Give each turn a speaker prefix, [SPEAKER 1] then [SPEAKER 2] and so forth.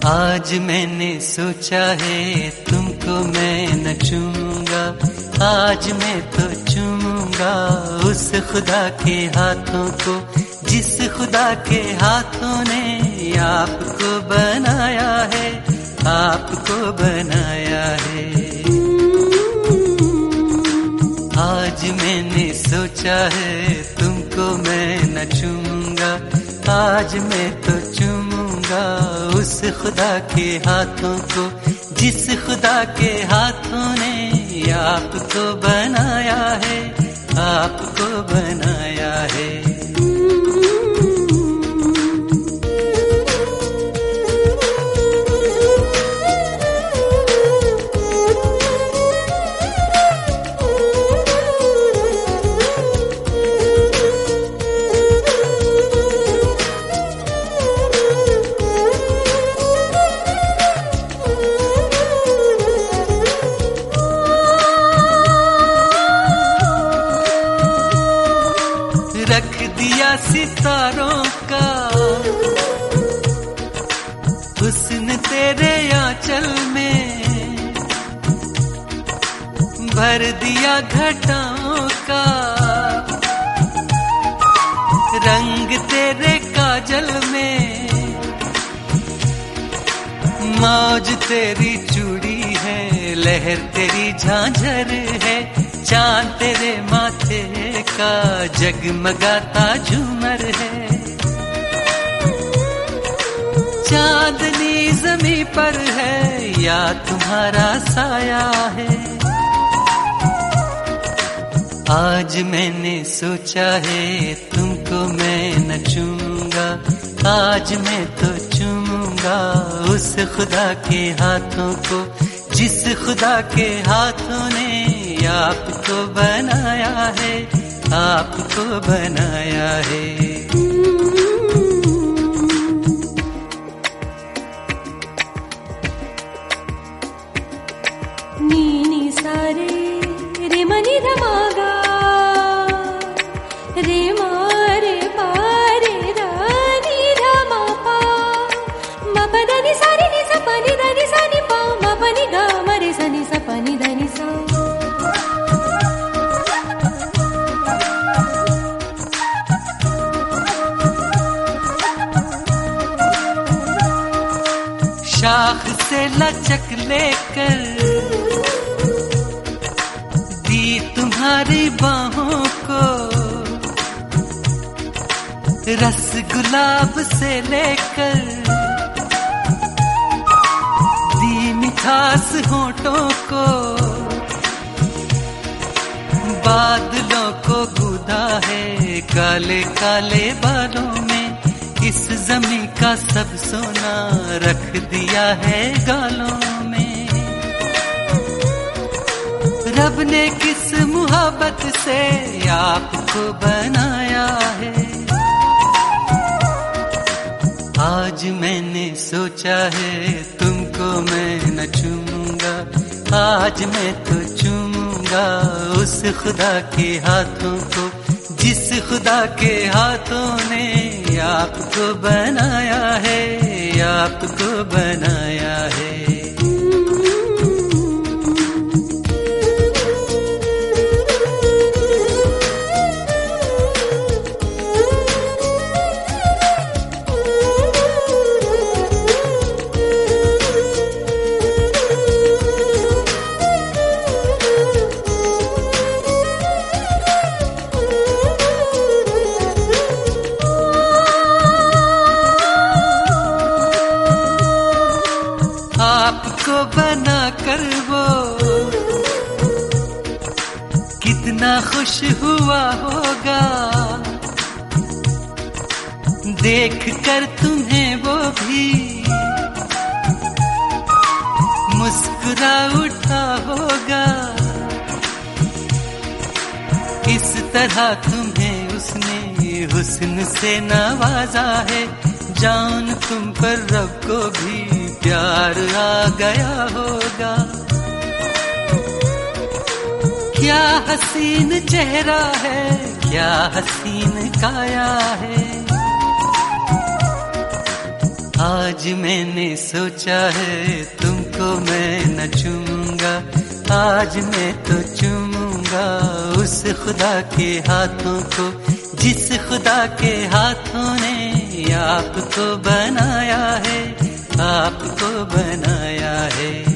[SPEAKER 1] आज मैंने सोचा है तुमको मैं न चूमूंगा, आज मैं तो चूमूंगा उस खुदा के हाथों को जिस खुदा के हाथों ने आपको बनाया है, आपको बनाया है। आज मैंने सोचा है तुमको मैं न चूमूंगा, आज मैं तो चूमूंगा उस खुदा के हाथों को जिस खुदा के हाथों ने आपको बनाया है, आपको बनाया है। रख दिया सितारों का हुस्न तेरे आंचल में, भर दिया घटाओं का रंग तेरे काजल में, मौज तेरी चूड़ी है, लहर तेरी झांझर है, चांद तेरे माथे का जगमगाता झूमर है, चांदनी ज़मीं पर है या तुम्हारा साया है। आज मैंने सोचा है तुमको मैं न चूमूंगा, आज मैं तो चूमूंगा उस खुदा के हाथों को जिस खुदा के हाथों ने आपको बनाया है, आपको बनाया है।
[SPEAKER 2] नी सारे रे मनी धमागा रे मारे पारे रानी धमा पा मा पदनी सारी नि सा पनी धनी सा नि पा मा पनी गा मरे सा नि सा पनी धनी सा।
[SPEAKER 1] शाख से लचक लेकर दी तुम्हारी बाहों को, रस गुलाब से लेकर दी मिठास होठों को, बादलों को गूंदा है काले काले बालों में, इस ज़मीं का सब सोना रख दिया है गालों में। रब ने किस मुहब्बत से आपको बनाया है। आज मैंने सोचा है तुमको मैं न चूमूंगा, आज मैं तो चूमूंगा उस खुदा के हाथों को जिस खुदा के हाथों ने आपको बनाया है, आपको बनाया है। आपको बना कर वो कितना खुश हुआ होगा, देख कर तुम्हें वो भी मुस्कुरा उठा होगा। इस तरह तुम्हें उसने हुस्न से नवाजा है, जान तुम पर रब को भी प्यार आ गया होगा। क्या हसीन चेहरा है, क्या हसीन काया है। आज मैंने सोचा है तुमको मैं न चूमूंगा, आज मैं तो चूमूंगा उस खुदा के हाथों को जिस खुदा के हाथों ने आपको बनाया है, आपको बनाया है।